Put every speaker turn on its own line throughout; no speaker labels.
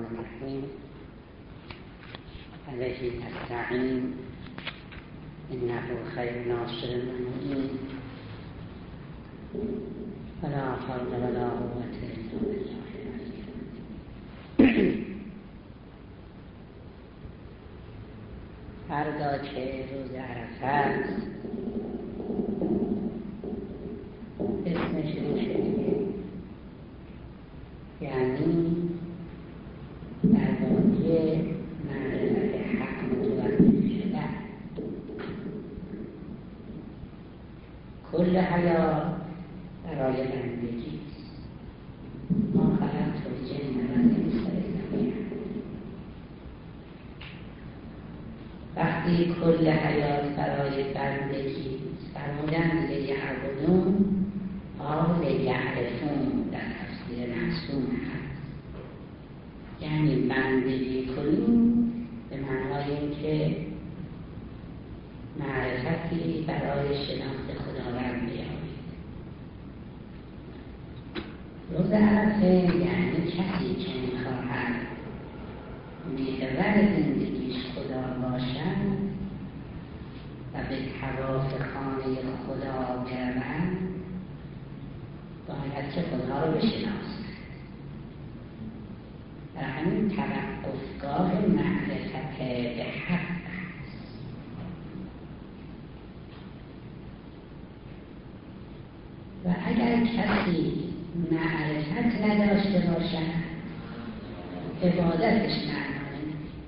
الرحیم علیه نستعین انه خیر ناصر و معین ولا حول ولا قوة الا بالله. فردا که روز عرفه است اسمش روشه، یعنی درباره معرفت حق متوجه شدن. کل حیات برای بندگی است. ما خلقت الجن والانس الا لیعبدون. وقتی کل حیات برای بندگی فرمودن لیعبدون آن لیعرفون در تفسیر معصوم هست، یعنی بندگی کنیم به معنای اینکه معرفتی برای شناخت خداوند بیابید. روز عرفه یعنی کسی که می‌خواهد محور زندگیش خدا باشد و به طواف خانه خدا برود، باید که خدا رو بشناسد. و همین توقفگاه معرفت به حق است. و اگر کسی معرفت نداشته باشد عبادتش معنی.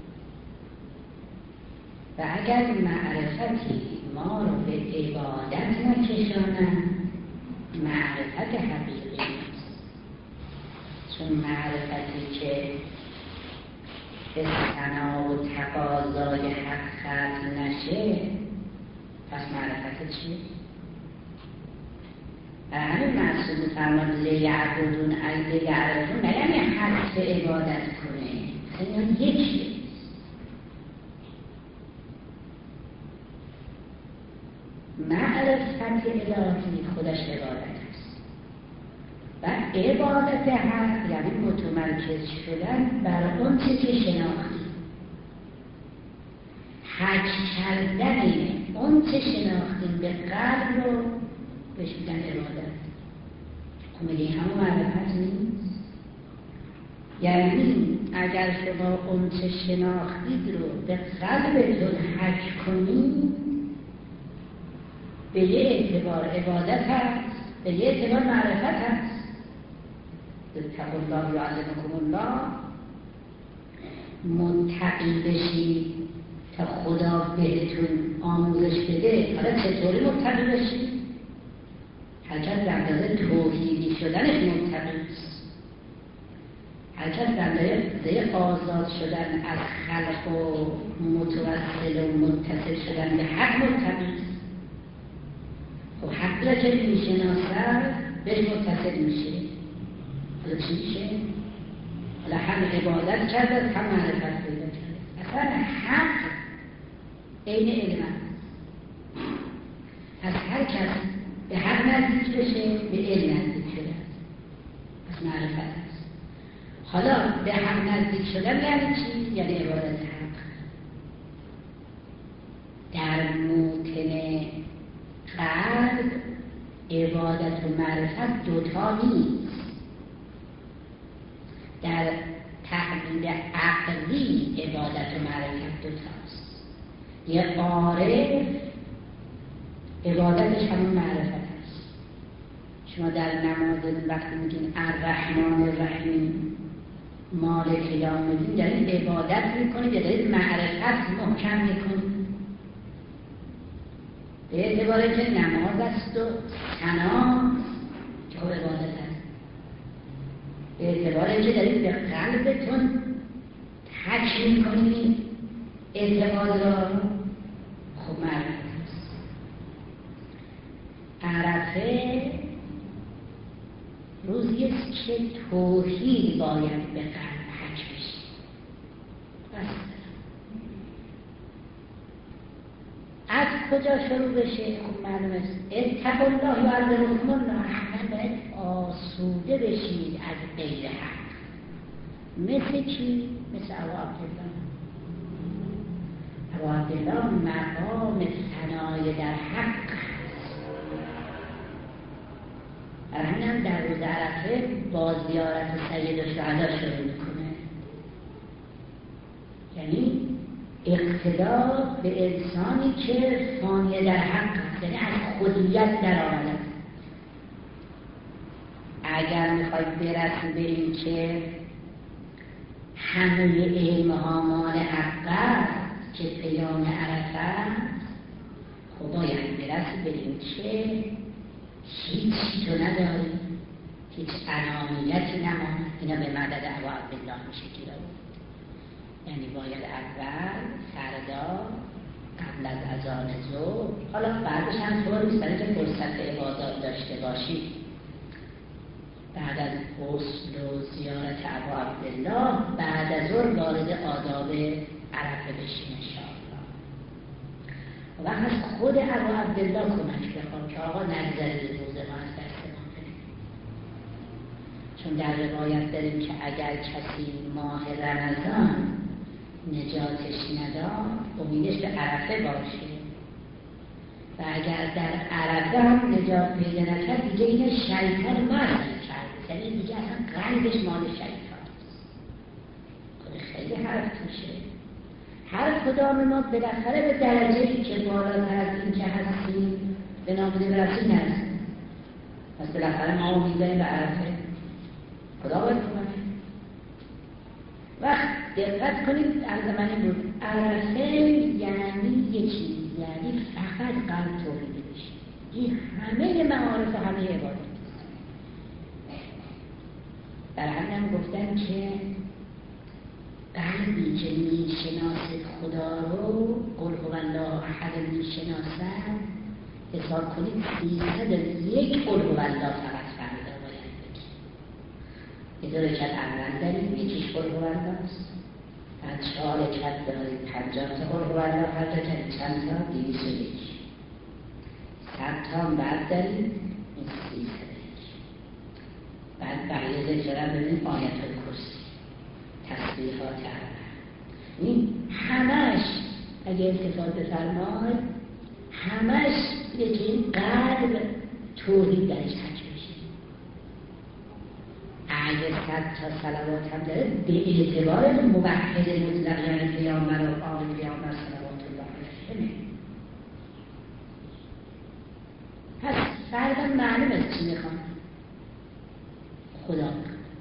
و اگر معرفتی ما رو به عبادت نکشاند معرفت حقیقی است. چون معرفتی که به ثنا و تقاضای حق ختم نشه پس معرفت چیه؟ همین معصوم فرمود لیعبدون ای لیعرفون، نه یعنی حق عبادت کنه، خیلی یکیه. معرفت الهی خودش عبادت است و عبادت حق یعنی متمرکز شدن بر اون چیزی که شناختی، حج کردن اون چه شناختیم به قلب رو بهش میگن عبادت. خب میگه همون معرفت نیست؟ یعنی اگر شما اون چه شناختید رو به قلبتون حج کنید به یه اعتبار عبادت هست، به یه اعتبار معرفت هست. اتقوا الله یعلمکم الله، متقی بشید تا خدا بهتون آموزش بده. حالا چطوری متقی بشید؟ هرکس در درجه توحیدی شدنش متقی است. هرکس در درجه آزاد شدن از خلق و متوسل و متصل شدن به حق متقی است. خب حق را که میشناسد بهش متصل میشه. حالا چی میشه؟ حالا هم عبادت کرده هم معرفت پیدا کرده. اصلا حق عین علم است. پس هر کس به حق نزدیک بشه به علم نزدیک شده است. پس معرفت است. حالا به حق نزدیک شدن یعنی چی؟ یعنی عبادت حق. در موطن قلب عبادت و معرفت دوتا نیست. در تعبیر عقلی عبادت و معرفت دوتاست. یه عارف عبادتش همون معرفت است. شما در نماز وقتی میگین الرحمن الرحیم مالک یوم الدین دارید عبادت میکنید یا دارید معرفت محکم میکنید؟ به اعتباره که نماز است و ثنا که خب عبادت است. به اعتباره که دارید به قلبتون حج میکنید اعتقاد را خب معرفت است. عرفه روزی است که توحید باید به قلب حج بشه. بس از کجا شروع بشه؟ خب معلوم است اتقوا الله یعلمکم الله. حتما باید آسوده بشید از غیر حق. مثل کی؟ مثل ابا عبدالله. ابا عبدالله مقام ثنای در حق همین در روز عرفه با زیارت سید الشهدا شروع میکنه. یعنی اقتدا به انسانی که فانی در حق است، یعنی از خودیت در آمده. اگر میخواید برسیم به این که همه علمها مال حق است که پیام عرفه است، خب باید برسیم به این که هیچی تو نداری، هیچ انانیتی نماند. اینا به مدد ابا عبدالله میشه گیره بود. یعنی باید اول فردا قبل از اذان ظهر، حالا بعدش هم طور نیست برای که فرصت عبادات داشته باشید، بعد از غسل و زیارت ابا عبدالله بعد از ظهر وارد آداب عرفه بشین انشاءالله. و وقت از خود ابا عبدالله کمک بخوام که آقا نگذارید روز ما از دست ما بریم. چون در روایت داریم که اگر کسی ماه رمضان نجاتش نداد امیدش به عرفه باشه و اگر در عرفه هم نجات پیدا نکرد دیگه این شیطان مرد کرد، یعنی دیگه اصلا قلبش مال شیطان است. خیلی حرف میشه. هر کدام ما بالاخره به درجه‌ای که بالاتر از این که هستیم به نابودی برسیم نرسیم. پس بالاخره ما امید داریم به عرفه. خدا باید کنه. وقت دقت کنید از من بود عرفه یعنی یه چیز، یعنی فقط قلب توحیدی بشه. این همه معارف و همه عبادت است. در همین گفتن که قلبی که میشناسد خدا رو، قل هو الله احد میشناسد، حساب کنید 301 قل هو الله فقط فردا باید بگید. یه دو رکعت اول داریم، یکیش قل هو الله است، بعد 4 رکعت داریم 50 تا قل هو الله، هر رکعت چند تا؟ 201. 100 تا بعد داریم، این 301. بعد بقیه ذکرم ببینیم آیت الکرسی، تسبیحات این همش اگه التفات بفرماید همش یکی این قلب توحید درش حج میشه. اگه 100 تا صلوات هم داره به اعتبار موحد مطلق یعنی پیامبر و آل پیامبر صلوات الله علیه. پس فردا معلوم است چی میخوام خدا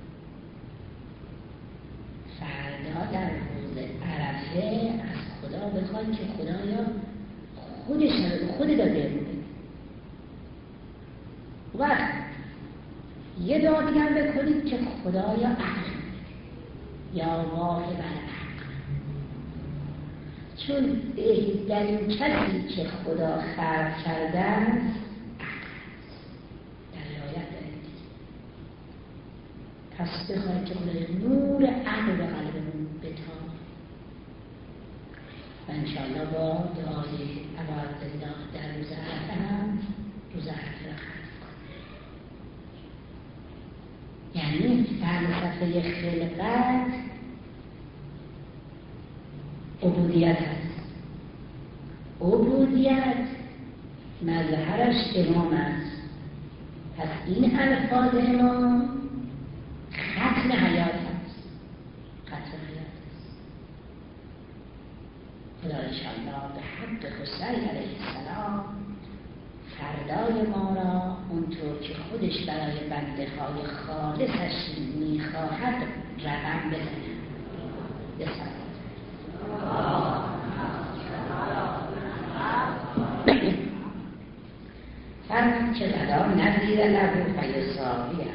فردا در روز عرفه از خدا بخواد که خدایا خود داده بوده. وقت یه دعا دیگر بکنید که خدایا عقل یا واهب العقل، چون بهترین کسی که خدا خلق کرده است پس بخواهید که خدای نور عقل به قلبمون بتاب و انشاءالله با دعای ابا عبدالله در روز عرفه هم روز عرفه را خلق کنیم. یعنی فلسفه خلقت عبودیت است. عبودیت مظهرش امام است. پس این الفاظ امام ختم حیات است. ختم حیات است. خدا انشاءالله به حق خسروی علیه السلام فردای ما را اونطور که خودش برای بنده های خالصش میخواهد رقم بزنه. بسرد فرمید که ولا نظیر له فیساویه،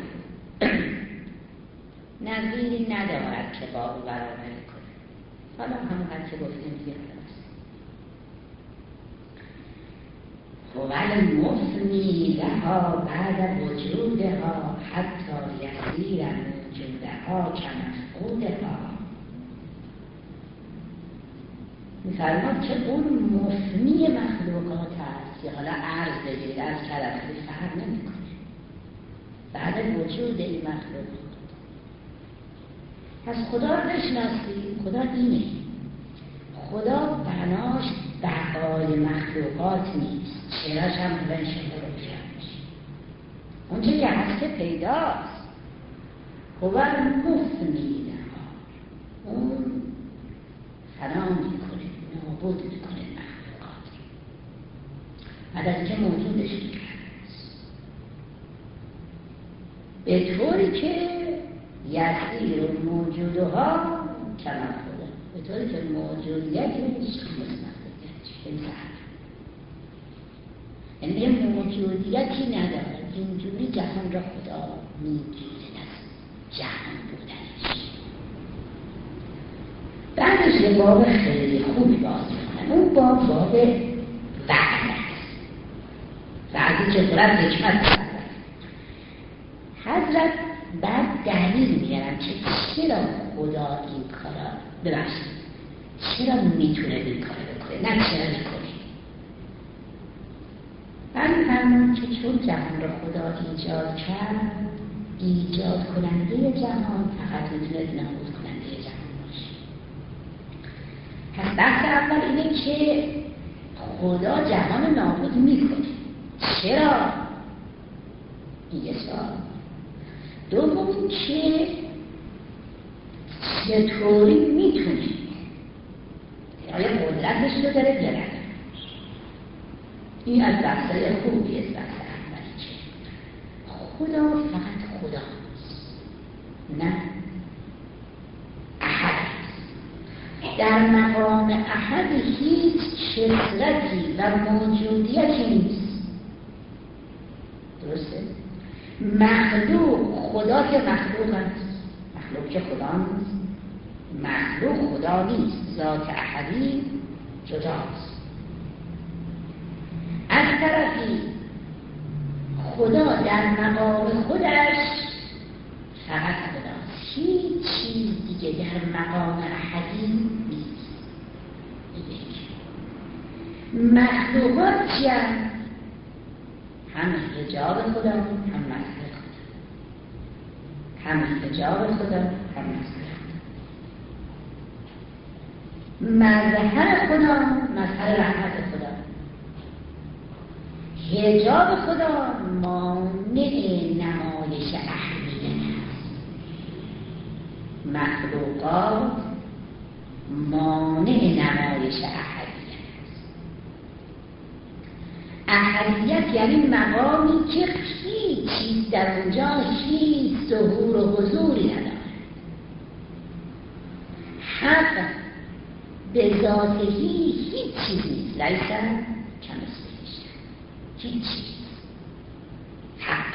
نظیری ندارد که با او برابری کنه. حالا همونقدر که گفتیم دیگه هست. هو المفنی لها بعد وجودها حتی یصیر موجودها کمفقودها. می‌فرماد که اون مفنی مخلوقات است که حالا عرض بگیرد از کلمه فرق نمی‌کنه. بعد وجود این مخلوقات پس خدا رو بشناسی. خدا اینه. خدا بناش بقای مخلوقات نیست. چراش هم بلند شده رو بشنش. اون چه که هست که پیداست. هو مفنی نهار. اون فنا میکنه، نابود میکنه مخلوقات. بعد از که موجودش میکنه به طوری که یسیر موجودها کمر خدا، به طوری که موجودیتش مستقلیتش انسان، یعنی موجودیتی نداره. اینجوری جهان را خدا میگیره از جهان بودنش. بعدش یه باب خیلی خوبی باز میکنن. اون باب وعده است. وعده که طرف حکمت است. حضرت بعد دلیل میارن که چرا خدا این کارا ببخشید چرا میتونه این کارا بکنه، نه چرا میکنه. بعد فرمون که چون جهان را خدا ایجاد کرد، ایجاد کننده جهان فقط میتونه نابود کننده جهان باشه. پس بحث اول اینه که خدا جهان نابود میکنه. چرا؟ این یه سوال. دوم که چطوری میتونه، آیا قدرتش رو داره یا نداره. این از بحثای خوبی است. بحث اولی که خدا فقط خداست، نه احد است. در مقام احد هیچ کثرتی و موجودیتی نیست. درسته؟ مخلوق خدا که مخلوق است، مخلوق که خدا نیست. مخلوق خدا نیست، ذات احدی جداست. از طرفی خدا در مقام خودش فقط خداست، هیچ چیز دیگه در مقام احدی نیست. مخلوقات چیند؟ هم حجاب خدا، هم مظهر خدا. هم حجاب خدا، هم مظهر خدا. مظهر خدا، مظهر رحمت خدا. حجاب خدا مانع نمایش احدیت است. مخلوقات مانع نمایش احدیت است. احدیت یعنی مقامی که هیچ چیز در اونجا هیچ ظهور و حضوری نداره. حق به ذاته هیچ چیز نیست. لیسا کمثله هیچ چیز. حق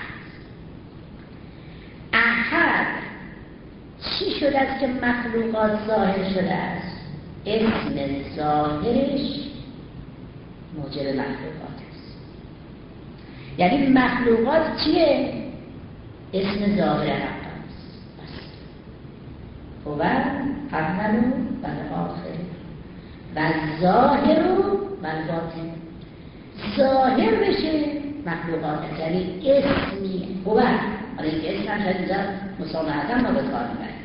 احد چی شده است که مخلوقات ظاهر شده است؟ اسم ظاهرش موجب مخلوقات است. یعنی مخلوقات چیه؟ اسم ظاهر حق است. هو اول و آخر و ظاهر و باطن. ظاهر بشه مخلوقات است، یعنی اسمیه. هو حالا این اسم هم شاید اینجا مسامحتا ما به کار میبریم.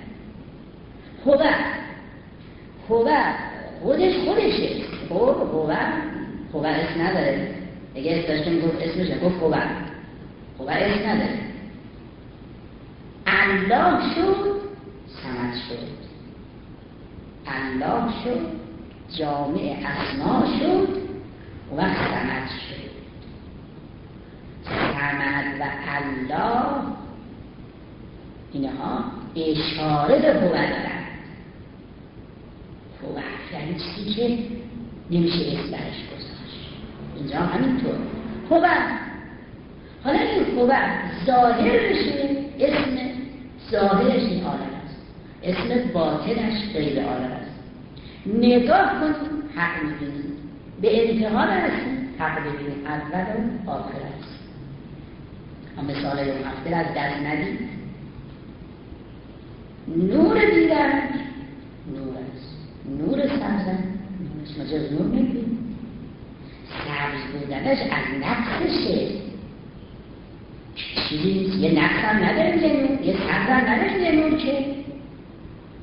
هو خودشه. هو اسم نداره. اگه اسم داشته میگفت اسمشه، گفت هو اسم نداره. الله شد، صمد شد. الله شد، جامع اسما شد و صمد شد. صمد و الله اینها اشاره به هو دارند. هو یعنی چیزی که نمیشه اسم برش گذاشت. اینجا همینطور هو. حالا این هو ظاهر بشه، اسم ظاهرش این عالم است، اسم باطنش غیر عالم است. نگاه کنید حق میبینید، به انتها نرسید حق ببینید، اول و آخر است. مثال اون هفته از دست ندید. نور دیدن نور است، نور سبزن نور است. مجاز نور نبید. سبز بودنش از نقصشه. چیزی یه نقص هم نداریم یه نور، یه سبز هم نداریم یه نور که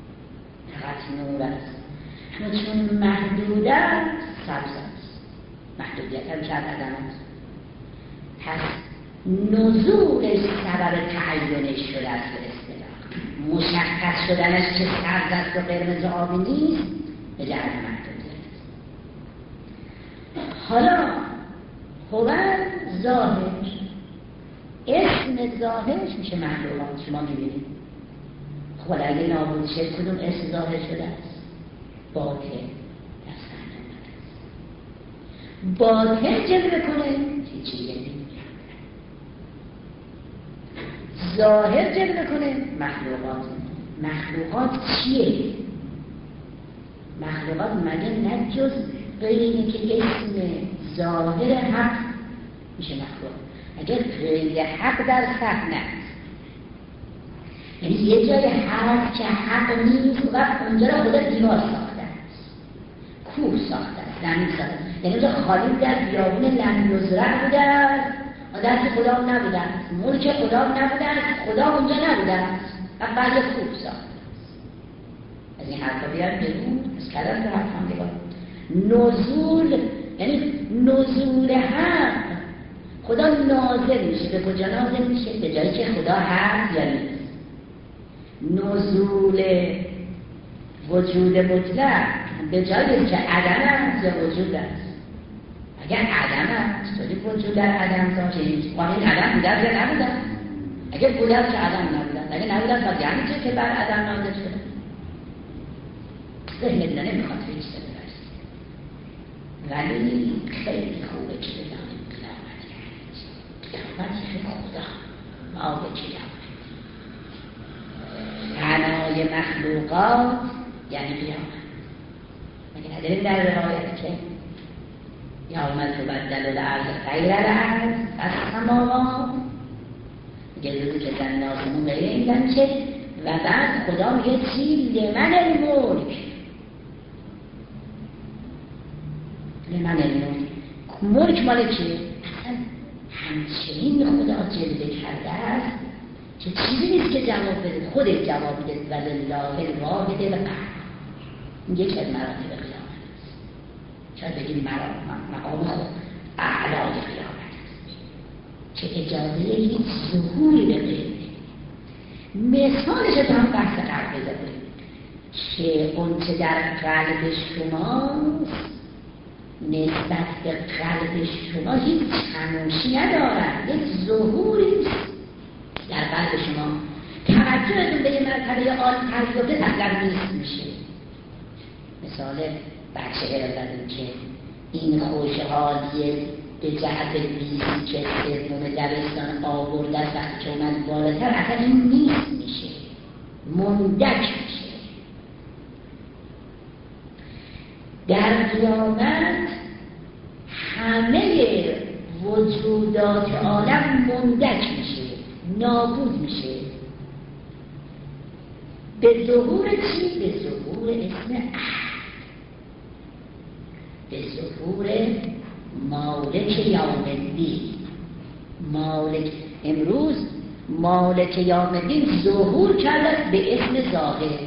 نور است، اما چون محدود است سبز است. محدودیت هم شاید عدم است. پس نزولش سبب تعینش شده است به اصطلاح. مشخص شدنش که سبز است و قرمز آبی نیست به جهت محدودیت است. حالا هو ظاهر، اسم ظاهرش میشه محلولات. شما میبینید خب اگه نابود شد کدوم اسم ظاهر شده است؟ باطن در صحنه است. باطن جلوه کنه هیچی نمی‌بینید. ظاهر جلوه کنه مخلوقات. مخلوقات چیه؟ مخلوقات مگه نه جز غیر اینه که اسم ظاهر حق میشه مخلوق. اگر غیر حق در صحنه است، یعنی یه جای هست که حق نیست و اونجا را خدا دیوار ساخته است، کوه ساخته است، زمین ساخته است. یعنی اونجا خالی در بیابون لم یزرع بوده است، آدم که خدا نبوده است، ملک خدا نبوده است، خدا اونجا نبوده است و بعد کوه ساخته است. از این حرفا بیار بیرون، از کلام به حرفان دیگاه. نزول یعنی نزول حق. خدا نازل میشه. به کجا نازل میشه؟ به جایی که خدا هست یا نیست. نزول وجود مطلق به جایی که عدم است یا وجود است. اگر عدم است توی وجود در عدم داشته نیست. این عدم بوده است یا نبوده است؟ اگر بوده است که عدم نبوده است، اگر نبوده است یعنی چه که بر عدم نازل شده. ذهن دیده نمیخواد هیچ چیز برسید، ولی خیلی خوبه که بدانیم قیامت خیلی خدا ما به قیامت معنای مخلوقات یعنی قیامت. مگه نداریم در روایت که یوم تبدل الارض غیر الارض والسماوات، میگه روزی که زمین آسمون غیر این چه، و بعد خدا میگه چی؟ لمن الملک. لمن الملک، ملک مال چیه؟ اصلا همچنین خدا جلوه کرده است که چیزی نیست که جواب بده، خودش جواب بده. ولله الواحد القهار. این یک از مراتب قیامت است. شاید بگیم مقام خود اعلای قیامت است که اجازه هیچ ظهوری به غیر. مثالش هم بحث قلب بذاریم که اون چه در قلب شماست نسبت به قلب شما هیچ خموشی ندارد، یک ظهوری در قلب شما. توجهتون به یه مرتبه آن تجربه اصلا نیست میشه. مثال بچه را زدیم که این خوشحالیه به جهت بیزی که سرمون دبستان آورده است، وقتی که اومد بالاتر اصلا این نیست میشه، مندک میشه. در قیامت همه وجودات عالم مندک میشه، نابود میشه. به ظهور چی؟ به ظهور اسم احد، به ظهور مالک یوم الدین. مالک امروز مالک یوم الدین ظهور کرد به اسم ظاهر.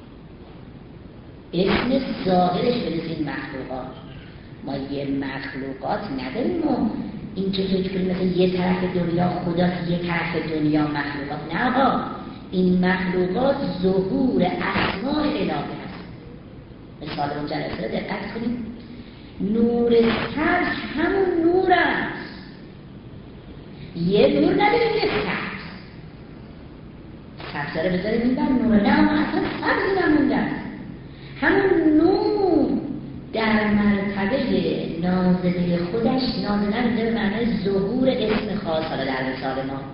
اسم ظاهرش برسیم مخلوقات. ما یه مخلوقات نداریم و این که فکر کنیم مثل یه طرف دنیا خداست یه طرف دنیا مخلوقات. نه آقا، این مخلوقات ظهور اسماء الهی هست. مثال اون جلسه رو دقت کنیم. نور سبز همون نور است. یه نور نداریم یه سبز. سبز رو بذاریم این بر نور، نه اصلا سبزی نمونده است. همون نور در مرتبه نازله خودش نازله در معنی ظهور اسم خاص. حالا در مثال ما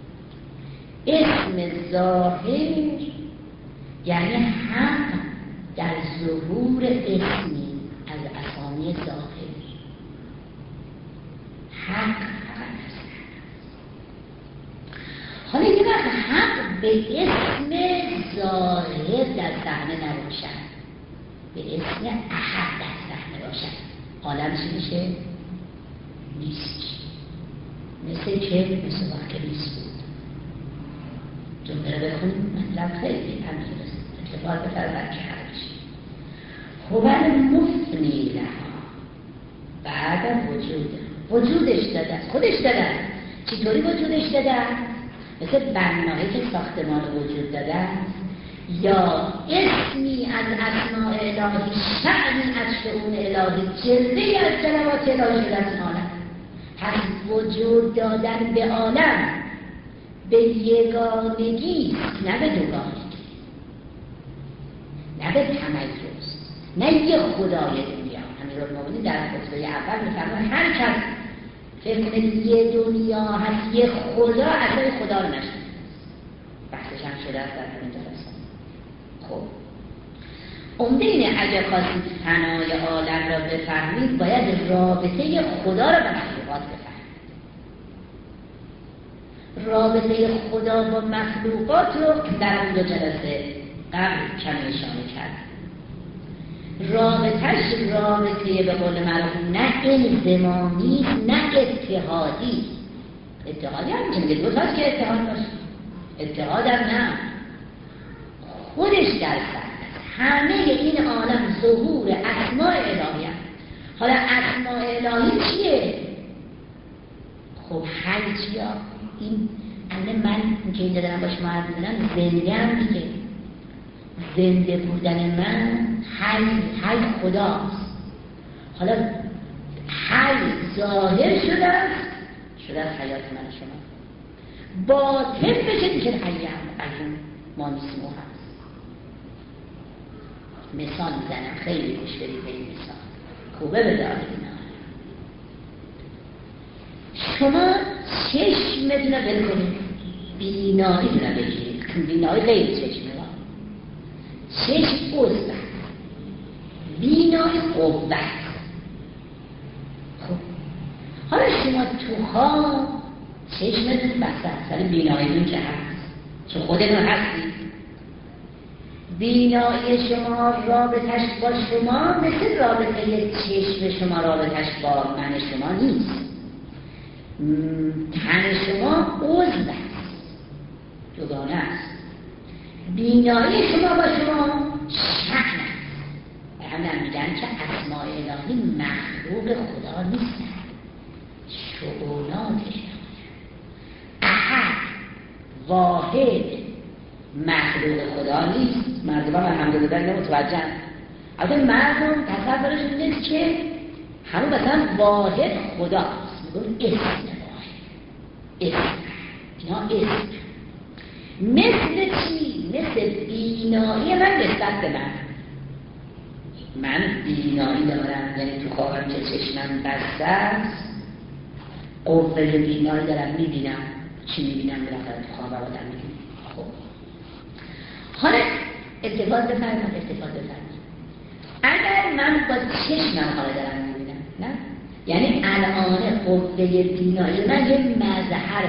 اسم ظاهر یعنی حق در ظهور اسمی از اسامی ظاهر. حق فقط است. حالا یه وقت حق به اسم ظاهر در صحنه نباشد، به اسم احد در صحنه باشد، عالم چی میشه؟ نیست. مثل که مثل وقت نیست بود. جمعه رو بخونیم مطلب خیلی همین رسید اتفاق بتر بچه حرشید. هو المفنی لها بعد وجودش داده، خودش داده. چطوری وجودش داده؟ مثل بنایی که ساختمان وجود داده، یا اسمی از اسماء الهی، شأنی از شئون الهی، جلوه‌ای از جلوات الهی شده از عالم. پس وجود دادن به عالم به یگانگی، نه به دوگانگی، نه به تمیز، نه یه خدای دنیا. امیرالمومنین در خطبه اول می‌فرماید هر کس فکر کنه یه دنیا هست، یه خدا، اصلا خدا رو نشد. بحثش هم شده است در همین جلسه. خب عمده اینه اگه خواستید فنای عالم را بفهمید باید رابطه خدا را به مخلوقات بفهمید. رابطه خدا با مخلوقات رو در اون دو جلسه قبل کمی اشاره کرد. رابطه به قول معروف نه انضمامی، نه اتحادی. اتحادی هم میگه دو تاست که اتحاد باشه، اتحاد هم نه، خودش در سر همه این عالم ظهور اسماء الهی هست. حالا اسماء الهی چیه؟ خب حی چیه؟ این من که اینجا دارم با شما حرف میزنم زنده هم دیگه. زنده بودن من حی خداست. حالا حی ظاهر شده است حیات من شما، باطن بشه دیگه حی هم مانیسمو هست. مثال میزنم، خیلی گوش بدید به این مثال، خوبه بدارید. شما چشمتون رو بل کنید، بینایی رو بگیرید. بینایی غیر چشمه، چشم عضو، بینایی قوت. خب حالا شما تو خواب چشمتون بسته، ولی بیناییتون که هست، چون خودتون هستید. بینایی شما رابطش با شما مثل رابطه چشم شما رابطش با من شما نیست. تن شما عضو است، جدانه است. بینایی شما با شما شأن است. و همین میگن که اسماء الهی مخلوق خدا نیستن، شؤونات الهی. احد واحد مخلوق خدا نیست. مردم هم الحمدلله نمتوجهن. البته مردم تصورشون نیست که همون مثلا واحد خداست، میگن اسم واحد، اسم اینا اسم. مثل چی؟ مثل بینایی من نسبت به من بینایی دارم، یعنی تو خوابم که چشمم بسته است، قوه بینایی دارم، میبینم چی میبینم بالاخره تو خواب آدم میبینم. خب حالا ارتباط بفرمایید. اگر من با چشمم حالا دارم میبینم، نه؟ یعنی الان قوه بینایی من یه مظهر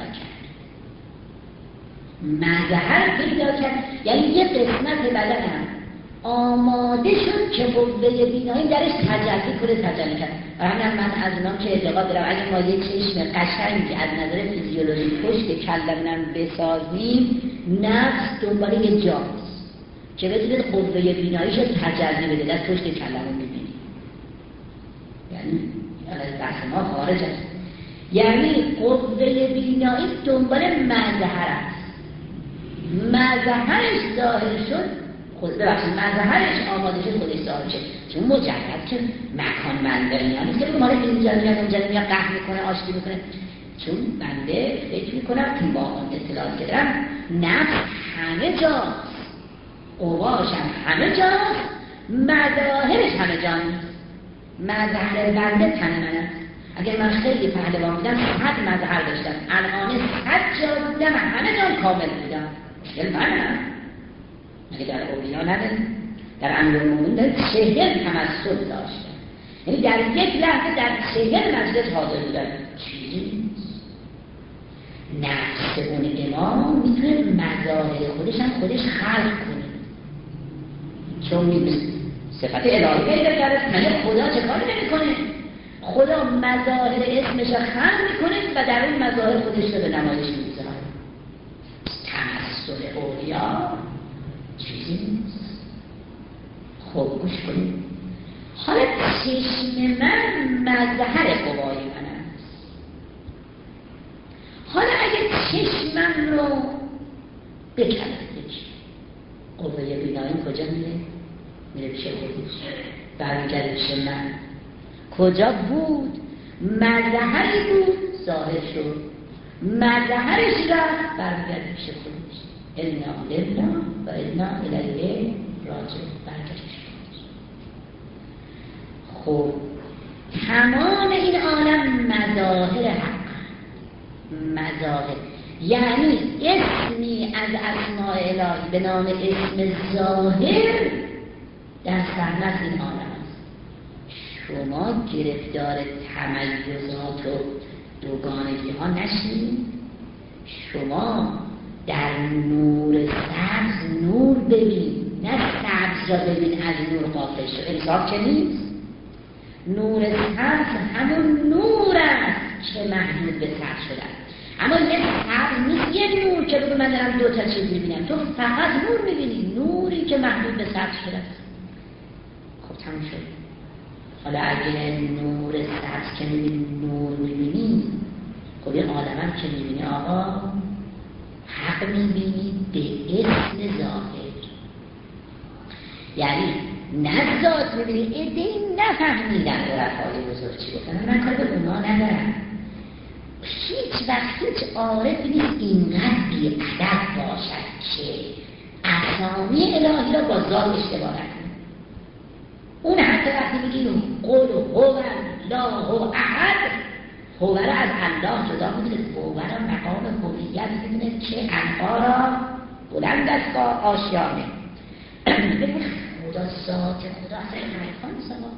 پیدا کرد، یعنی یه قسمت بدنم آماده شد که قوه بینایی درش تجلی کرد. و همین من از اونام که اعتقاد دارم اگه ما یه چشم قشنگی از نظر فیزیولوژی پشت کلمون بسازیم، نفس دنبال یه جاست که بتونه قوه بیناییشو تجلی بده، در پشت کلمون میبینیم. یعنی از بحث ما خارج است. یعنی قوه بینایی دنبال مظهر است. مظهرش ظاهر شد، مظهرش آماده شد خودش ظاهر شد. چون مجرد که مکان منده نیست که ما رو اینجا میاد اونجا میاد قهر میکنه، آشتی میکنه. چون بنده فکر میکنم که با اون اطلاعات که دارم نفس همه جاست، قواش هم همه جاست، مظاهرش همه جا نیست. مظهر بنده تن منه. اگر من خیلی پهلوان بودم 100 مظهر داشتم، الان 100 جا بودم، همه جا کامل بودم. مشکل منم. مگه در اولیا نداریم؟ در امیرالمومنین داریم 40 تمثل داشتن، یعنی در یک لحظه در 40 مجلس حاضر بودن. چیزی نیست. نفس اون امام میتونه مظاهر خودش هم خودش خلق کنه، چون میدونه صفت الهی پیدا کرده. مگه خدا چه کاری نمیکنه؟ خدا مظاهر اسمش خلق میکنه و در اون مظاهر خودش رو به نمایش میذاره. تمثل اولیا چیزی نیست. خب گوش کنید، حالا چشم من مظهر قوای من است. حالا اگه چشمم رو بکندش، قوه بینایی کجا میره؟ میره پیش خودش، برمیگرده پیش من. کجا بود؟ مظهری بود ظاهر شد، مظهرش رفت برمیگرده پیش خودش. انا لله و انا الیه راجعون، برگشت. خب تمام این عالم مظاهر حق، مظاهر یعنی اسمی از اسماء الهی به نام اسم ظاهر در صحنه این عالم است. شما گرفتار تمیزات و دوگانگی ها نشید. شما در نور سبز نور ببین، نه سبز را ببین از نور غافل شو. انصاف چه نیست؟ نور سبز همون نور است که محدود به سبز شده است. اما یه سبز نیست یه نور که بگو من دارم دو تا چیز میبینم. تو فقط نور میبینی، نوری که محدود به سبز شده است. خب تموم شد. حالا اگه نور سبز که میبینی نور میبینی، خب این عالم که میبینی آقا حق میبینی به اسم ظاهر، یعنی نه ذات میبینی. ایده نفهمیدن عرفای بزرگ چی گفتن، من کار به اونا ندارم. هیچ وقت هیچ عارف نیست اینقدر بی‌ادب باشد که اسامی الهی را با ذات اشتباه نکنه. اون حتی وقتی میگی قل هو الله احد، هو را از الله جدا میدونه، هو را مقام هویت میدونه که انها را بلند است با آشیانه. خدا ذات خدا اصلا حرفان سما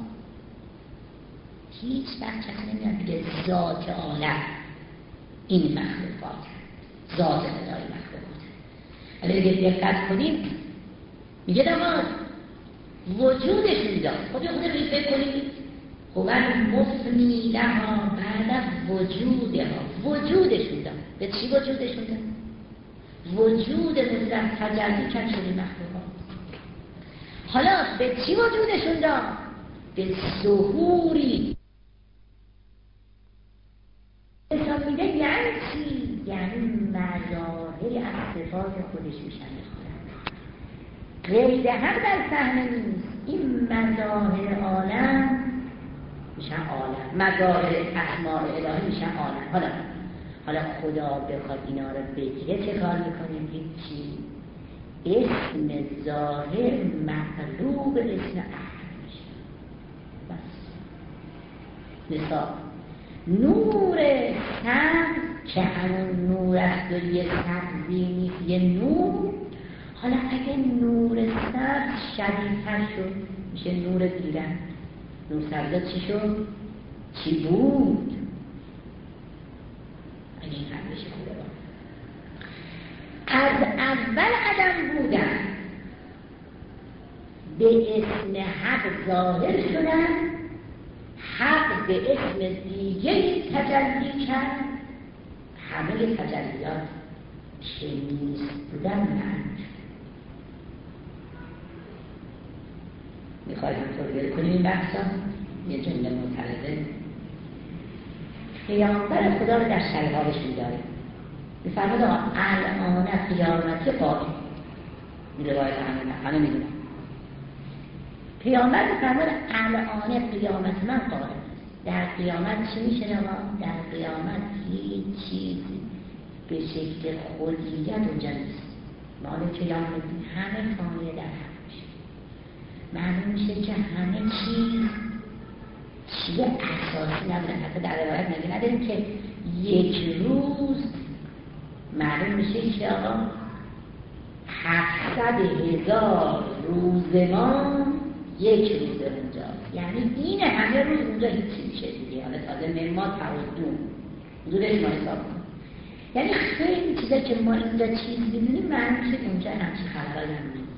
هیچ وقت کسی نمیاد بگه ذات عالم این مخلوقات، ذات خدای مخلوقات. ولی اگه دقت کنیم میگه دمار وجودشون داد. خود فکر کنیم هو المفنی لها بعد وجودشون داد. به چی وجودشون داد؟ وجود مطلق تجلی کرد شده مخلوقات. حالا به چی وجودشون داد؟ به ظهوری حساب میده. یعنی چی؟ یعنی مظاهری از صفات خودش میشن. غیر هم در صحنه نیست. این مظاهر عالم میشن عالم، مظاهر اسماء الهی میشن عالم. حالا خدا بخواد اینا رو بگیره چه کار میکنیم؟ هیچی. اسم ظاهر مقلوب اسم احد میشه. بس مثال نور سبز که همون نور است و یه سبزی نیست، یه نور. حالا اگه نور سبز شدیدتر شد میشه نور دیرن. نور سبز چی شد؟ چی بود؟ اگه این هم بشه خوبه با از اول عدم بودن به اسم حق ظاهر شدن، حق به اسم دیگری تجلی کرد. همه تجلیات که نیست بودن منج. میخواید همطور بیاری کنیم این بحثا؟ یه جمله معترضه. پیامبر خدا رو در شریعتش می‌داریم. می‌فرماد آقا الان قیامت قائم. این روایت همه می‌دونن. پیامبر می‌فرماد الان قیامت من قائم است. در قیامت چی میشه آقا؟ در قیامت هیچ چیزی به شکل خودیت اونجا نیست. مال قیامت همه فانیه در هم میشه. معلوم میشه که همه چیز اساسی نداره. حتی در روایت نگه نداریم که یک روز معلوم میشه که آقا 700,000 روز ما یک روز اونجاست. یعنی این همه روز اونجا هیچی میشه دیگه. حالا تازه مما تعودون حضورش ما حساب کنیم. یعنی خیلی چیزا که ما اینجا چیز میدونیم معلوم میشه اونجا همچی خبرهای هم نیست.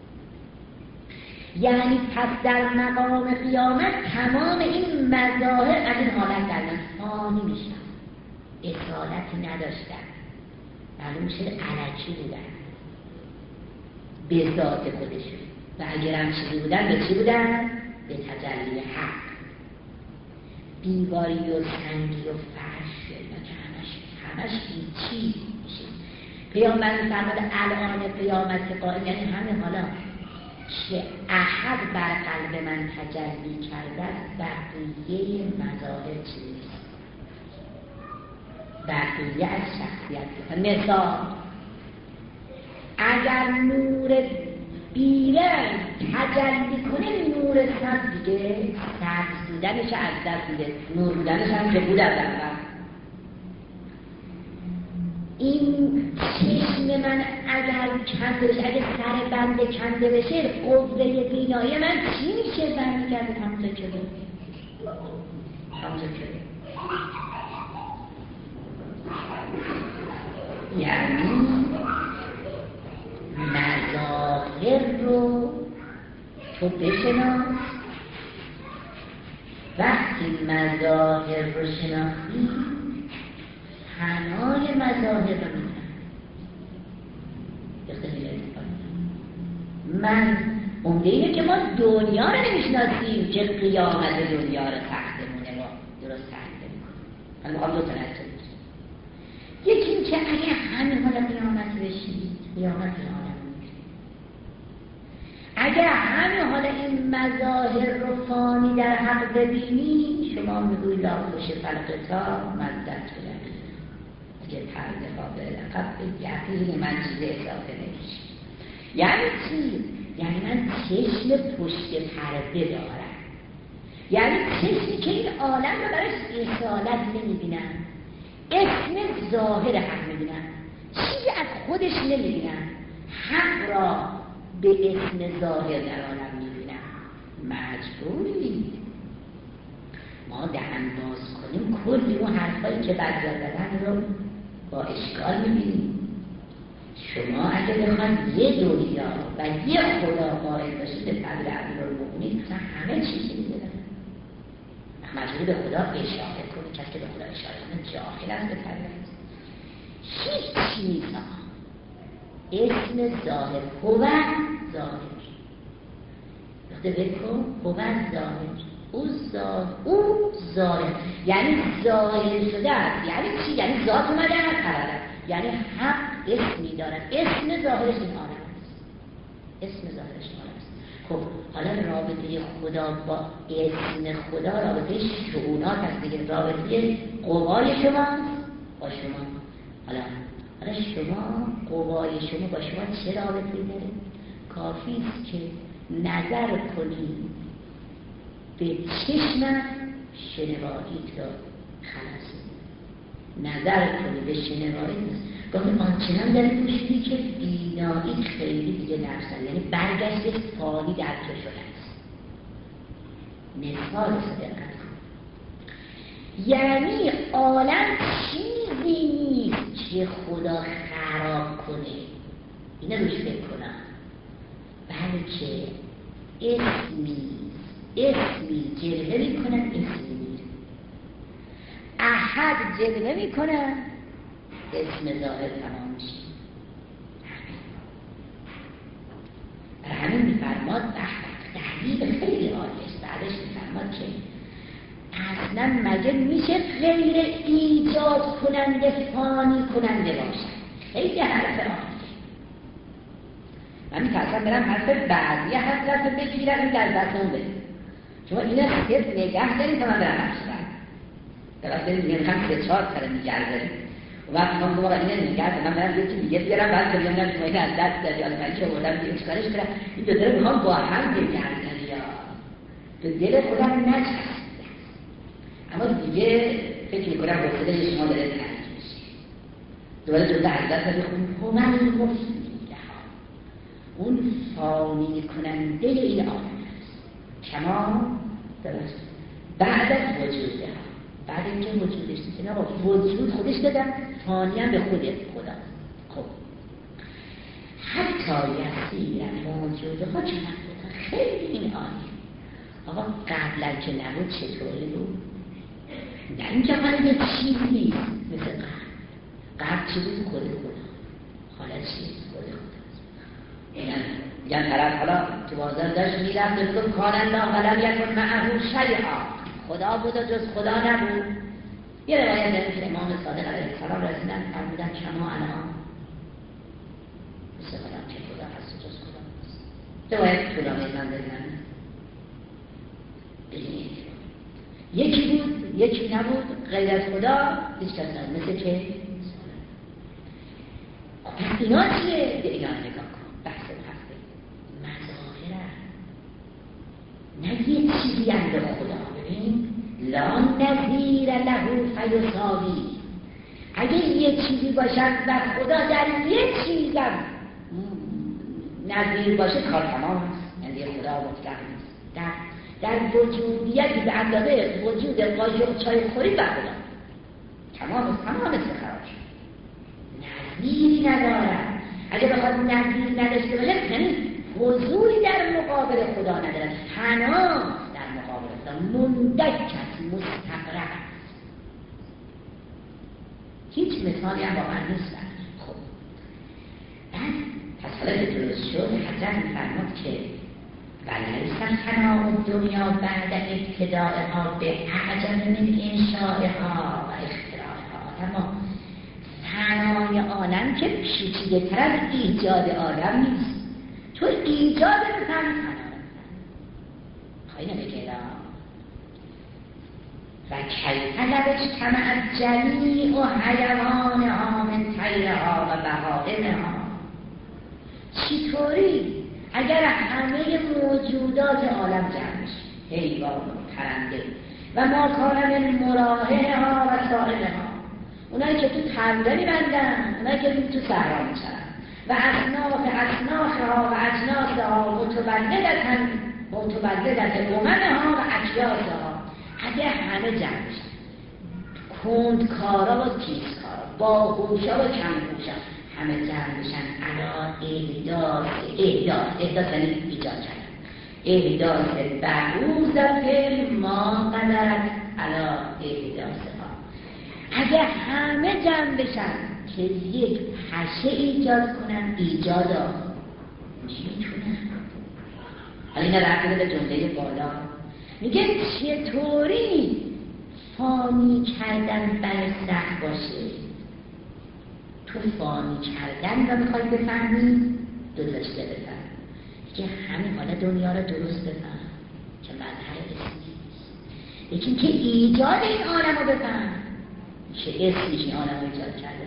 یعنی پس در مقام قیامت تمام این مظاهر از این حالت در فانی میشن، اصالتی نداشتن، معلوم میشه علکی بودن به ذات خودشون. و اگرم چیزی بودن به چی بودن؟ به تجلی حق. دیواری و سنگی و فرش و همش هیچی میشه. پیامبر فرمود الان قیامت قائم، یعنی همین حالا که احد بر قلب من تجلی کرده است، بقیه مظاهر چیست؟ بقیه از شخصیت. مثال اگر نور بیرنگ تجلی کنه، نور سبز دیگه سبز بودنش از دست میده، نور بودنش هم که بود از اول. این چشم من اگر کنده بشه، اگر سر بنده کنده بشه، قوه بینایی من چی میشه؟ برمیگرده همونجا جلو، همونجا جلو. یعنی مظاهر رو تو بشناس. وقتی مظاهر رو شناختی، فنای مظاهر رو می‌کنی. من عمده اینه که ما دنیا رو نمی‌شناسیم که قیامت دنیا رو تختمونه ما درست تحلیل می‌کنیم. من می‌خوام دو تا نکته بگم. یکی این که اگه همین حالا قیامت بشید، قیامت عالم می‌کنید. اگر همین حالا این مظاهر رو فانی در حق ببینی، شما میگوی لا خوش فلقتا مدت بلقی. اگه پرده قابل عقب به یقین من چیز اضافه نمیشه. یعنی چی؟ یعنی من چشم پشت پرده دارم. یعنی چشمی که این عالم رو براش اصالت نمیبینم، اسم ظاهر حق میبینم، چیزی از خودش نمیبینم، حق را به اسم ظاهر در عالم میبینم. مجبوری ما دهن باز کنیم کلی اون حرفایی که بعد زدن رو با اشکال میبینیم. شما اگه بخواید یه دنیا و یه خدا قائل باشید به تعبیر امیرالمومنین، مثلا همه چیزی میدونن. مجبوری به خدا اشاره کنی. کسی که به خدا اشاره کنه جاهل است به تعبیر. هیچ چیزا اسم ظاهر هو ظاهر وقتی بکن هو ظاهر او ظاهر یعنی ظاهر شده است. یعنی چی؟ یعنی ذات اومده هر قراره، یعنی حق اسمی دارد. اسم ظاهرش این عالم است. اسم ظاهرش این عالم است. خب حالا رابطه خدا با اسم خدا رابطه شؤونات هست دیگه. رابطه قوای شما با شما. حالا شما قوای شما با شما چه رابطه داره؟ کافی است که نظر کنی به چشمت، شنواییت را خلاص نظر کنی به شنواییت. گاهی آنچنان داره پوشیدی که بینایی خیلی دیگه نرسن، یعنی برگشت فانی در تو شده است. مثال صدقت کن. یعنی عالم چیزی نیست که خدا خراب کنه، اینه روش فکر کنم، بلکه اسمی جلوه میکنن، اسمی میره. احد جلوه میکنن، اسم ظاهر تمام میشه. همین میفرماد تحلیل خیلی عالی است. بعدش میفرماد که اصلا مگه میشه غیر ایجاد کننده فانی کننده باشد؟ خیلی حرف عالی. من میترسم برم حرف بعدی حضرت بگیرم این در دستم بده. شما اینه صرف نگه داریم که من برم حرف شدن درست داریم میگه میخوام 3-4 سر نگه داریم و وقت من بابا اینه نگه دارم، من برم یکی دیگه بیارم بعد کنیم نمیدونم شما اینه از دست داری از من چه بردم دیگه چکارش کنم. این دو داره میخوام با هم بگردن یا تو دل خودم نچست، اما دیگه فکر میکنم بخوده شما داره تنگی میشه. دوباره جزده حضرت رو بخونیم همه مفیده اون فانی کننده این عالم است. کما درست بعد از وجوده، بعد اینکه وجودش نیست، نه با وجود خودش دادم، فانی هم به خود خدا. خب حتی یسیر موجوده ها چه نبودن خیلی این عالی. آقا قبلا که نبود چطوری بود؟ نه اینجا من یه چیزی مثل قبل چی بود؟ خود خدا. حالا چی؟ خود خدا. میگن طرف حالا تو بازار داشت میرفت و میگفت کان الله ولم یکن معه شیئا، خدا بود و جز خدا نبود. یه روایت داریم که امام صادق علیه السلام رسیدن فرمودن کما انا، مثل خودم که خدا هست و جز خدا هست. روایت طولانی من داریم یکی بود یکی نبود غیر از خدا هیچ کس نبود. مثل که پس اینا چیه؟ به اینا نگاه کن. بحث هفته مظاهره نه یه چیزی اند خدا. ببین لا نظیر له فیساوی، اگه یه چیزی باشد و خدا در یه چیزم نظیر باشه کار تمام است. یعنی خدا مطلق نیست. در وجودیتی به اندازه وجود قاشق چای خوری به خدا تمام استخراج نظیری ندارد. اگه بخواد نظیر نداشته باشه یعنی حضوری در مقابل خدا ندارد، فنا در مقابل خدا مندکت مستقرق است. هیچ مثالی هم واقعا نیست. خب بعد پس حالا که درست شد حضرت می‌فرماد که ولیس فناء الدنیا بعد ابتدائها به اعجب من انشائها و اختراعها. اما فنای عالم که پیچیده تر از ایجاد عالم نیست. تو ایجاد بفهم فنا خواهی نبگیرم و کیف لو اجتمع جمیع حیوانها من طیرها و بهائمها، چطوری اگر همه موجودات عالم جمع بشه، حیوان و پرنده و ما کان من مراحلها و سائلها، اونایی که تو تنده می‌بندن، اونایی که تو صحرا می‌چرن و اصنافها و اجناسها متولدت اممها و اجیاسها، اگر همه جمع بشن، کندکارا و تیزکارا، باهوشا و کم‌هوشا همه جمع بشن علا احداث یعنی ایجاد کردن، احداث بعوضت ما قدرت علا احداثها، اگر همه جمع بشن که یک پشه ایجاد کنن ایجادا میتونن. حالا اینا رفته به جمله بالا میگه چطوری فانی کردن برای سخت باشه. تو فانی کردن رو میخوای بفهمی درسته بفهم که همین حالا دنیا رو درست بفهم که مظهر اسمی نیست، لیکن که ایجاد این عالم رو بفهم که اسمیش این عالم رو ایجاد کرده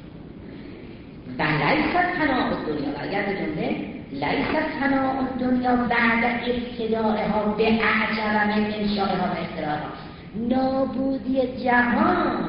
و لیست فناء الدنیا، و اگر به جمله لیست فناء الدنیا بعد ابتدائها به اعجب من انشائها و اختراعها، نابودی جهان،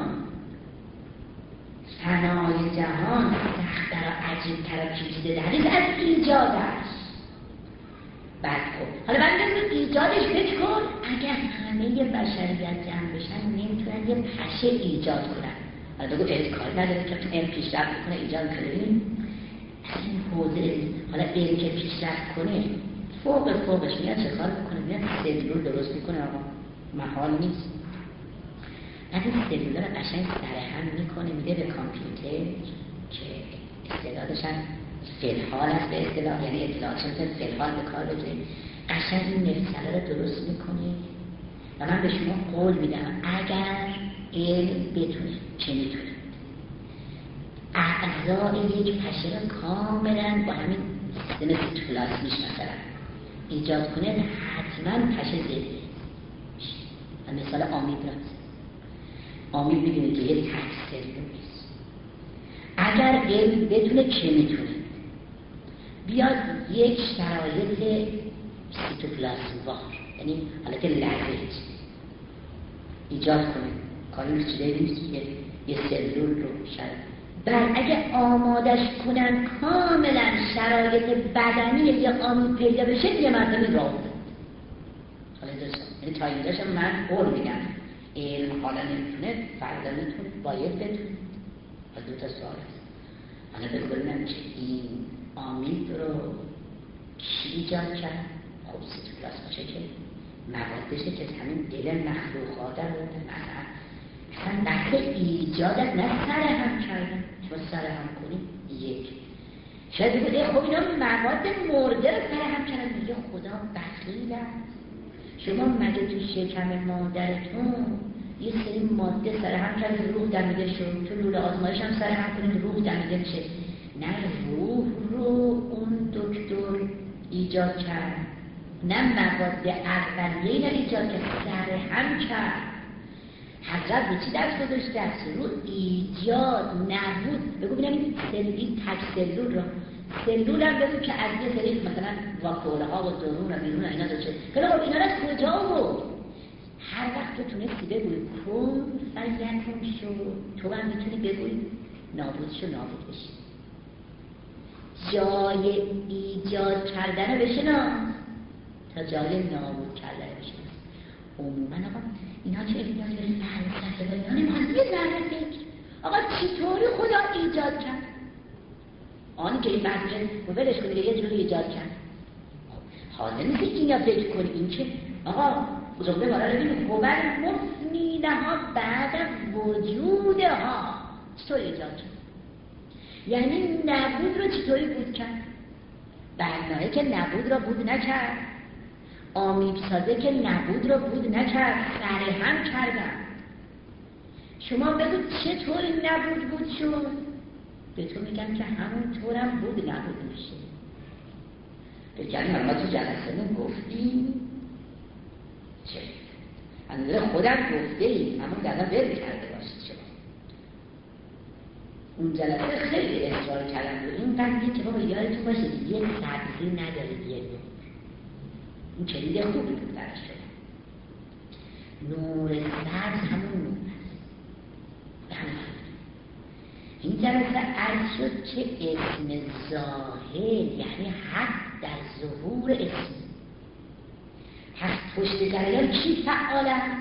فنای جهان سخت‌تر و عجیب‌تر و پیچیده‌تر از ایجادش. بعد خب حالا برگردیم ایجادش فکر کن. اگر همه بشریت جمع بشن نمیتونن یه پشه ایجاد کنن. حالا بگو کار نداره که این پیشرفت کنه ایجاد کنیم. از این حوزه حالا این که پیشرفت کنه فوقش میاد چه کار میکنه؟ میاد سلول درست میکنه. آقا محال نیست. از این سلولا رو قشنگ سرهم میکنه، میده به کامپیوتر که استعدادش هم فعلحال هست به اصطلاح، یعنی اطلاعاتشون فعلحال به کار بگیره، قشنگ این نفسله رو درست میکنه. و من به شما قول میدم اگر علم بتونه چه میتونه اعضای یک پشه رو کاملا با همین سیستم سیتوپلازمیش مثلا ایجاد کنه، حتما پشه زنده. و مثال آمیب راست، آمیب میدونه که یک تکسر نیست. اگر علم بتونه چه میتونه بیاد یک شرایط سیتوپلازموار، یعنی حالت لرزش ایجاد کنه، کاری چیزی نیست، یه سلول رو شاید اگه آمادش کنن کاملا شرایط بدنی یه آمیب پیدا بشه یه مرتبه راه بده. حالا یعنی تا اینجاش من قول میگم علم حالا نمیتونه، فردا میتونه، باید بتونه. و دو تا سوال هست. حالا بگویم که این آمیب رو کی ایجاد کرد؟ خب سیتوپلازم باشه که موادشه که همین دل مخلوقات رو مثلا اصلا بحث ایجادت نه سرهم کردن. چون سرهم کنی یک شاید بگه خب اینا مواد مرده رو سر هم کردن. میگه خدا بخیل است. شما مگه تو شکم مادرتون یه سری ماده سر هم کردن روح دمیده شد، تو لوله آزمایش هم سر هم کنید روح دمیده چه؟ نه روح رو اون دکتر ایجاد کرد، نه مواد اولیه اینا ایجاد کرد، سر هم کرد. حضرت به چی دست گذاشت؟ دست رو ایجاد نبود. بگو ببینم این سلولی تک سلول رو سلول هم بگو که از یه سری مثلا واکوله ها و درون و بیرون اینا داشته که اینا رو از کجا بود؟ هر وقت تو تونستی بگوی کن فیکون شد، تو هم میتونی بگوی نابود شو نابود بشی. جای ایجاد کردن رو بشناس تا جای نابود کردن رو بشناس. عموما آقا اینا چه احتیاج به فلسفه و اینا نمیخواد یه ذره فکر. آقا چطوری خدا ایجاد کرد؟ آنی که این بحثه رو ولش کنی که یه جوری ایجاد کرد. حاضر نیستی اینجا فکر کنی این که آقا بزرگه بارا رو بینید خبر مفنیده ها بعد از وجوده ها چطور ایجاد کرد؟ یعنی نبود رو چطوری بود کرد؟ برنامه که نبود رو بود نکرد، آمیب سازه که نبود رو بود نکرد، سر هم کردن. شما بگو چطوری نبود بود شد؟ به تو میگم که همونطورم بود نبود میشه. بگرم ما تو جلسه گفتیم چه؟ اندازه خودم گفته ایم همون دادا برد کرده باشید شما. اون جلسه خیلی اصرار کردم رو این قضیه که بابا یادتون باشه یه سبزی نداره یه نور. این کلید خوبی بود برش شده. نور سبز همون نور است. این جلسه عرض شد که اسم ظاهر یعنی حق در ظهور اسم. حق پشت جریان کی فعال است؟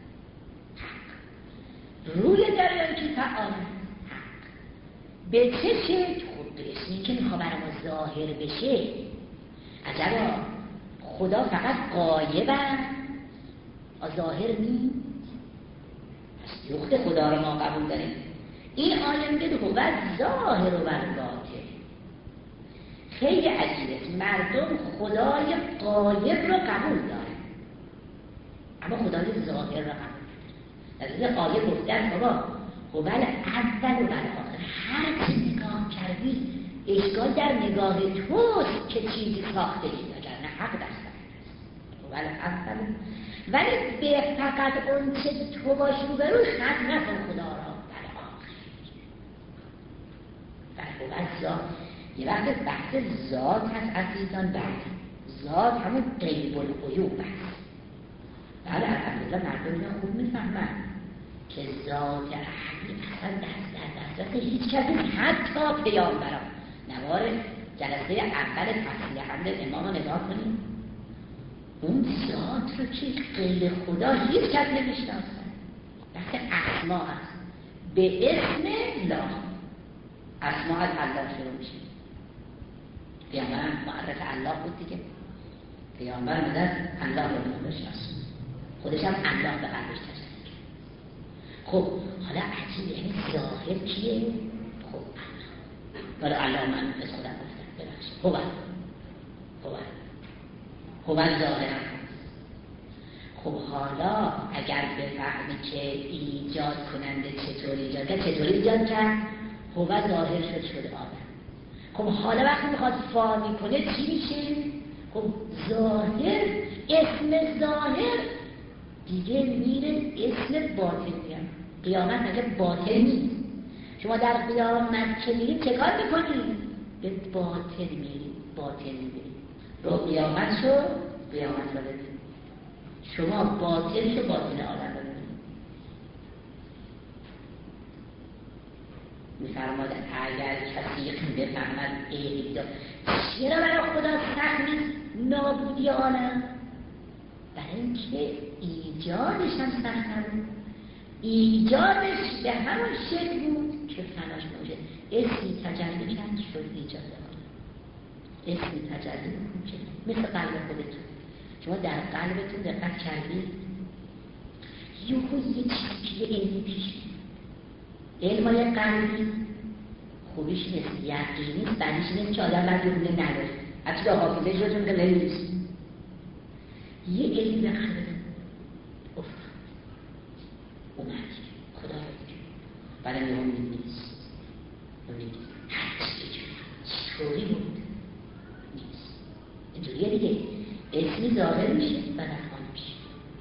حق. روی جریان کی فعال است؟ حق. به چه شکل؟ خود به اسمی که میخواه برای ما ظاهر بشه. عجبا خدا فقط غایب است، ظاهر نیست. پس یخت خدا رو ما قبول داریم. این آیه میگه هو ظاهر و باطن. خیلی عجیبه، مردم خدای غایب رو قبول دارن اما خدای ظاهر رو قبول دارن. در این آیه گفتن بابا هو اول و آخر، هر چی نگاه کردی اشکال در نگاه توست که چیزی ساخته شده، نه حق دست هو اول. ولی به فقط اون چه تو باش رو برو خط نکن خدا را. یه وقت بحث ذات هست عزیزان. بعد ذات همون غیب الغیوب هست. بله الحمدلله مردم اینا خوب میفهمن که ذات احدی اصلا دست هیچ کسی حتی پیامبران. نوار جلسه اول تفسیر حمد امام رو نگاه کنیم، اون ذات رو که غیر خدا هیچ کس نمیشناسه. بحث اسما هست به اسم لا. اسماء الله شروع میشه. پیامبر معرف الله بود دیگه. پیامبر مدد الله رو بشناسه، خودش هم الله به قلبش تجلی کرد. خب حالا عجیبه یعنی ظاهر کیه؟ خب ولی الله من از خودم گفتم ببخشید هو ظاهرم. خب حالا اگر بفهمی که ایجاد کننده چطور ایجاد کرد؟ هو ظاهر شد آدم. خب حالا وقتی میخواد فانی کنه چی میشه؟ خب ظاهر، اسم ظاهر دیگه میره اسم باطن میاد. قیامت مگه باطن نیست؟ شما در قیامت که میرید چه کار میکنید؟ به باطن میرید. رو قیامت رو ببینید. شما باطن شو باطن آدم رو ببینید. میفرماد اگر کسی بفهمد ایجاد چرا برای خدا سخت نیست نابودی عالم؟ برای اینکه ایجادش هم سخت نبود. ایجادش به همون شکل بود که فناش موجود. اسمی تجلی کرد شد ایجاد عالم. اسمی تجلی کرد مثل قلب خودتون. شما در قلبتون دقت کردید یه چیزی که علمی پیش علمای قلبی خوبیش نیست، یقینی نیست، بعدیش نیست که آدم بعد یونه نداره، حتی به حافظه جزون که نیست. یه علمی بخره اوف اومد خدا رو دید بعد هم یه نیست هرچی چطوری بود نیست. اینجوریه دیگه، اسمی ظاهر میشه و نخوان میشه.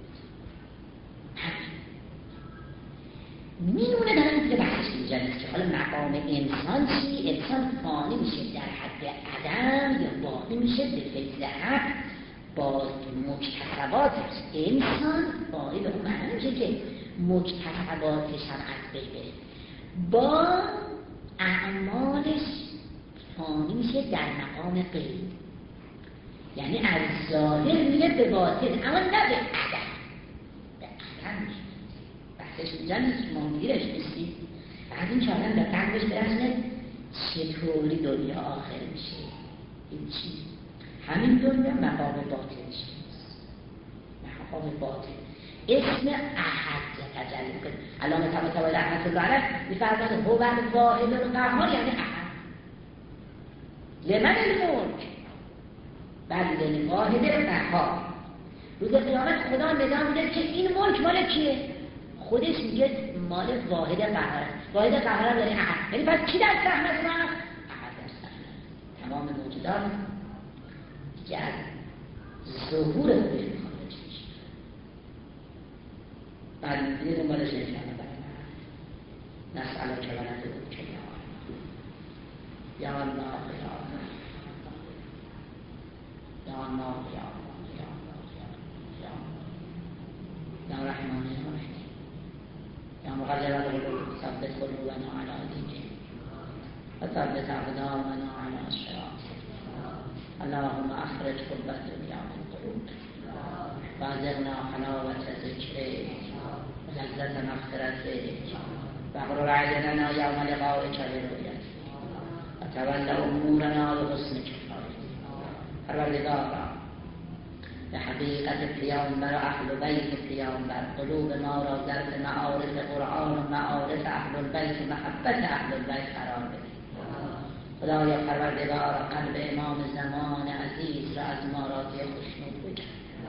میمونه دارم دیگه بحثش اینجا نیست که حالا مقام انسان چی؟ انسان فانی میشه در حد عدم یا باقی میشه به فیض حق با مکتسباتش. انسان باقی به اون معنی میشه که مکتسباتش هم از بین بره، با اعمالش فانی میشه در مقام غیب، یعنی از ظاهر میره به باطن اما نه به عدم. به عدم میشه بحثش اینجا نیست، منگیرش نیستی. بعد این چهارم به قلبش برسنه چطوری دنیا آخر میشه. این چی؟ همین دنیا مقام باطنش نیست، مقام باطن اسم احد تجلی میکنه. علامه طباطبایی رحمت الله علیه میفرماید هو الواحد القهار یعنی احد. لمن الملک بل للواحد القهار. روز قیامت خدا ندا میده که این ملک مال کیه؟ خودش میگه مال واحد قهار. واحد قهار داره احد، یعنی پس کی در رحمت من؟ احد در رحمت. تمام موجودات دیگه از ظهور خودش خارج میشه. بعد میگه دنبالش نشانه برای نسأله که ولده بود که یا الله یا الله یا الله یا الله یا الله یا الله یا رحمان یا رحیم یا مقلب القلوب ثبت قلوبنا علی دینک و ثبت اقدامنا علی صراطک. اللهم اخرج قرب الدنیا من قلوب و ازقنا حلاوة ذکرک و لذت مغفرتک و اغرر اعیننا یوم لقائک برؤیتک و تول امورنا بحسن کفایتک. پروردگارا به حقیقت پیامبر و اهل بیت پیامبر قلوب ما را در معارف قرآن و معارف اهل بیت محبت اهل بیت قرار بده. خدایا پروردگار قلب امام زمان عزیز را از ما راضی خشنود بکن.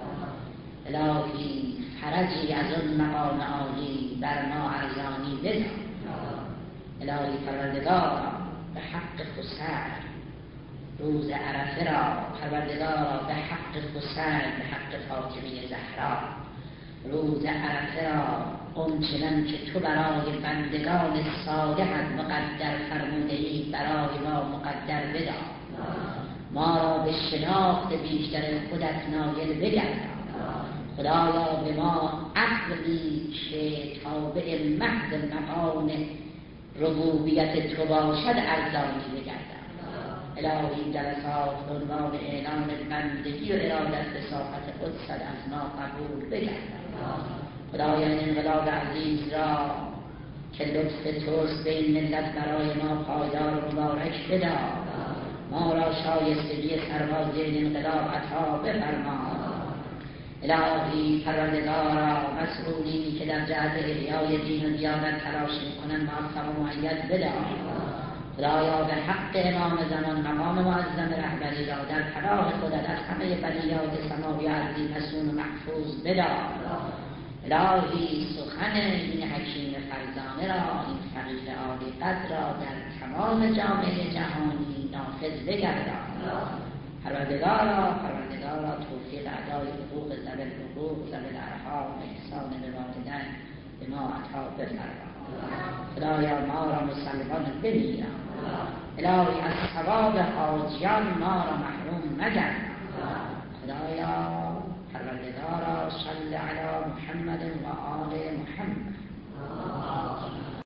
الهی فرجی از اون مقام عالی بر ما ارزانی بده. الهی پروردگار به حق خسر روز عرفه را، پروردگار به حق خسر به حق فاطمه زهرا روز عرفه را اونچنان که تو برای بندگان صالحت مقدر فرموده‌ای برای ما مقدر بدار. ما را به شناخت بیشتر خودت نایل بگردان. خدایا به ما عقلی که تابع محض مقام ربوبیت تو باشد ارزانی بگردان. الهی جلسات عنوان اعلام بندگی و ارادت به ساحت قدست از ما قبول بگردان. خدایا این انقلاب عزیز را که لطف توست به این ملت برای ما پایدار و مبارک بدار. ما را شایستگی سربازی این انقلاب عطا بفرما. الهی پروردگارا مسئولینی که در جهت احیای دین و دیانت تلاش میکنند موفق و مؤید بدار. خدایا به حق امام زمان مقام معظم رهبری را در پناه خودت از همه بلیات سماوی ارضی مسون و محفوظ بدار. الهی سخن این حکیم فرزانه را، این فقیه عالی قدر را در تمام جامعه جهانی نافذ بگردان. پروردگارا توفیق ادای حقوق ذوی الحقوق ذوی الارحام احسان به والدین به ما عطا بفرما. خدایا ما را مسلمان بمیران. الهی از ثواب حاجیان ما را محروم مگردان. خدایا پروردگارا صل علی محمد و آل محمد.